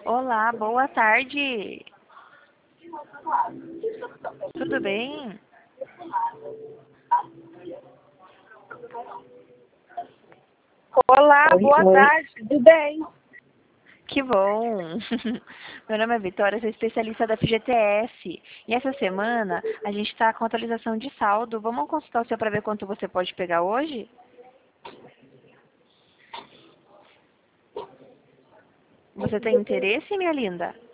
Olá, boa tarde. Tudo bem? Olá, Oi, boa oi. tarde, tudo bem? Que bom! Meu nome é Vitória, sou especialista da FGTS. E essa semana a gente está com atualização de saldo. Vamos consultar o seu para ver quanto você pode pegar hoje? Você tem interesse, minha linda?